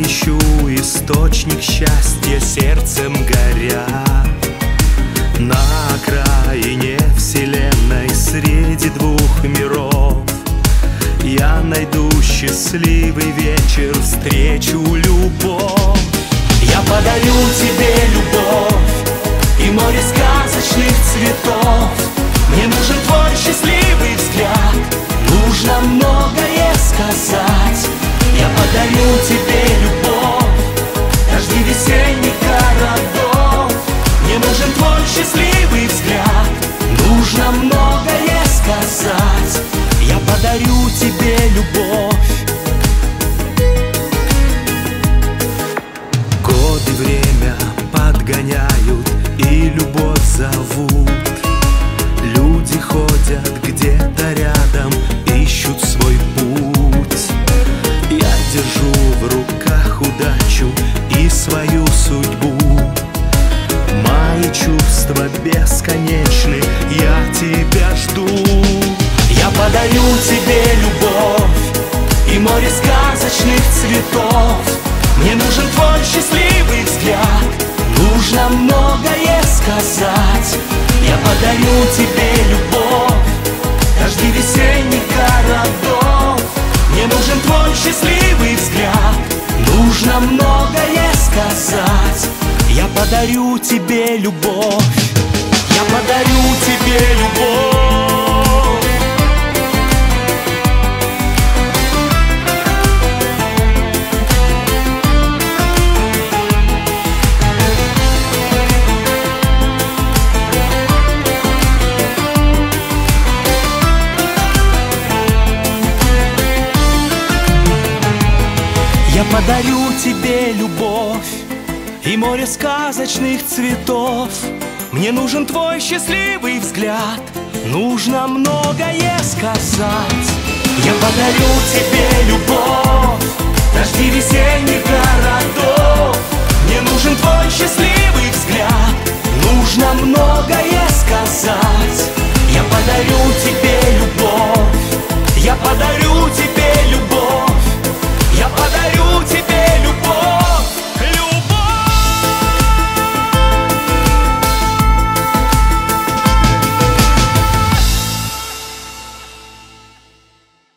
ищу источник счастья, сердцем горя. На окраине вселенной, среди двух миров, я найду счастливый вечер, встречу любовь. Я подарю тебе любовь и море сказочных цветов. Мне нужен твой счастливый взгляд, нужно многое сказать. Я подарю тебе любовь, дожди весенних городов. Мне нужен твой счастливый взгляд, нужно многое сказать. Я подарю тебе любовь. Годы время подгоняют и любовь зовут. Люди ходят где-то рядом, ищут свой путь. Я держу в руках удачу и свою судьбу. Мои чувства бесконечны, я тебя жду. Я подарю тебе любовь и море сказочных цветов. Мне нужен твой счастливый взгляд, нужно многое сказать. Я подарю тебе любовь, дожди весенних городов. Мне нужен твой счастливый взгляд, нужно многое сказать. Я подарю тебе любовь, я подарю тебе любовь. Я подарю тебе любовь и море сказочных цветов. Мне нужен твой счастливый взгляд, нужно многое сказать. Я подарю тебе любовь